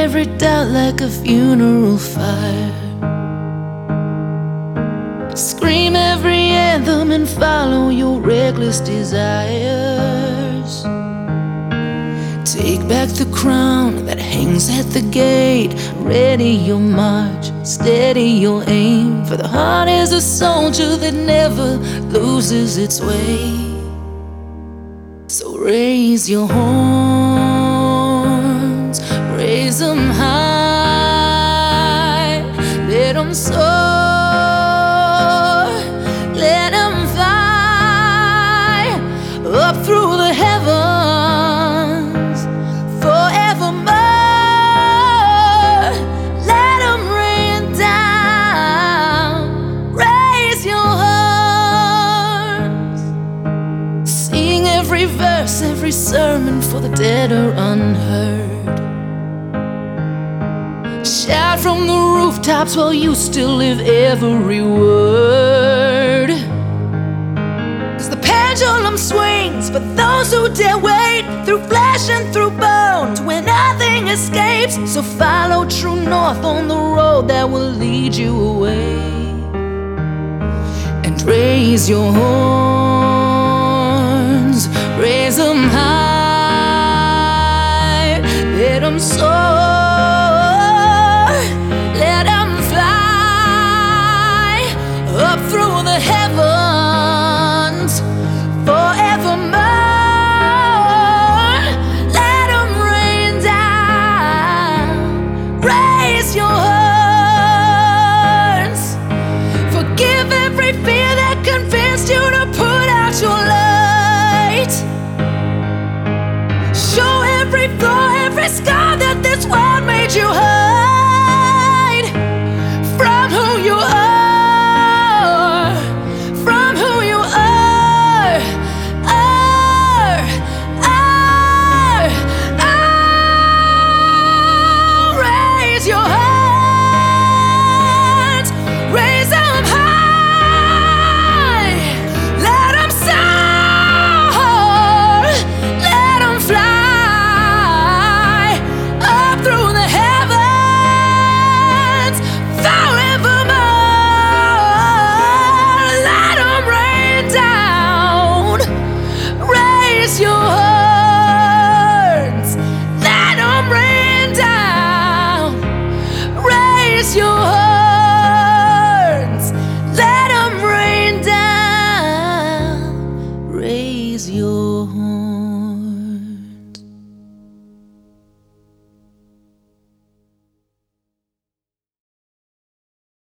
every doubt like a funeral fire. Scream every anthem and follow your reckless desires. Take back the crown that hangs at the gate. Ready your march, steady your aim. For the heart is a soldier that never loses its way. So raise your horns, raise them high. Let them soar, let them fly up through the heavens forevermore. Let them rain down. Raise your horns. Sing every verse, every sermon for the dead or unheard. Shout from the rooftops while you still live every word. 'Cause the pendulum swings for those who dare wait, through flesh and through bone, to where nothing escapes. So follow true north on the road that will lead you away. And raise your horns, raise them high. Let them soar, let them fly up through the heavens forevermore. Let them rain down. Raise your horns. Forgive every fear that convinced you to put out your light. Show every flaw, every scar that this world made you hide from who you are, from who you are. Raise your hands, raise them high. Let them soar, let them fly up through the heavens forevermore. Let them rain down. Raise your horns. Let them rain down. Raise your horns. Let them rain down. Raise your horns.